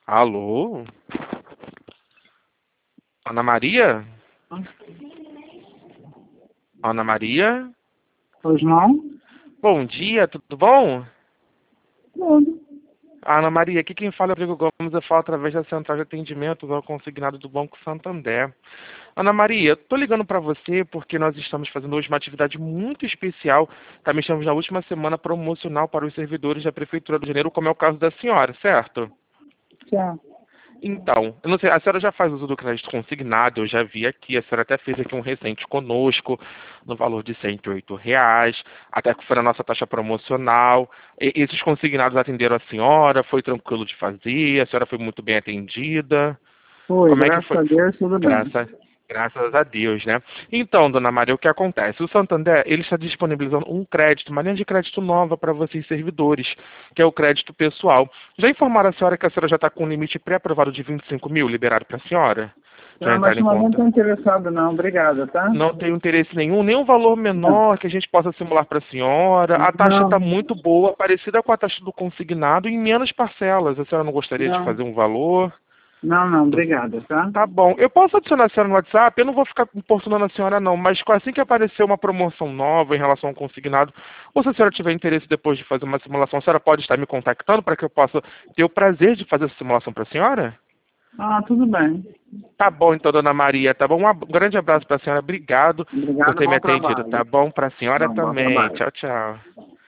Alô? Ana Maria? Ana Maria? Pois não? Bom dia, tudo bom? Tudo. Ana Maria, aqui quem fala é o Rodrigo Gomes, eu falo através da central de atendimento ao consignado do Banco Santander. Ana Maria, estou ligando para você porque nós estamos fazendo hoje uma atividade muito especial. Também estamos na última semana promocional para os servidores da Prefeitura do Rio de Janeiro, como é o caso da senhora, certo? Já. Então, eu não sei, a senhora já faz uso do crédito consignado, eu já vi aqui, a senhora até fez aqui um recente conosco, no valor de R$ 108, até que foi na nossa taxa promocional. Esses consignados atenderam a senhora, foi tranquilo de fazer, a senhora foi muito bem atendida. Foi, Como é que graças foi? a Deus, tudo bem. Graças, graças a Deus, né? Então, dona Maria, o que acontece? O Santander, ele está disponibilizando um crédito, uma linha de crédito nova para vocês servidores, que é o crédito pessoal. Já informaram a senhora que a senhora já está com um limite pré-aprovado de 25 mil liberado para a senhora? Já Não, mas entraram em não conta? estou interessado não, obrigada, tá? Não tenho interesse nenhum, nem um valor Não. menor que a gente possa simular para a senhora. A taxa está Não, muito boa, parecida com a taxa do consignado, em menos parcelas. A senhora não gostaria de não, fazer um valor? não, obrigada, tá? Tá bom. Eu posso adicionar a senhora no WhatsApp? Eu não vou ficar importunando a senhora, não. Mas assim que aparecer uma promoção nova em relação ao consignado, ou se a senhora tiver interesse depois de fazer uma simulação, a senhora pode estar me contactando para que eu possa ter o prazer de fazer essa simulação para a senhora? Ah, tudo bem. Tá bom, então, dona Maria, tá bom? Um grande abraço para a senhora. Obrigado por Obrigado, ter me bom atendido, tá trabalho. bom? Para a senhora Bom também. trabalho. Tchau, tchau.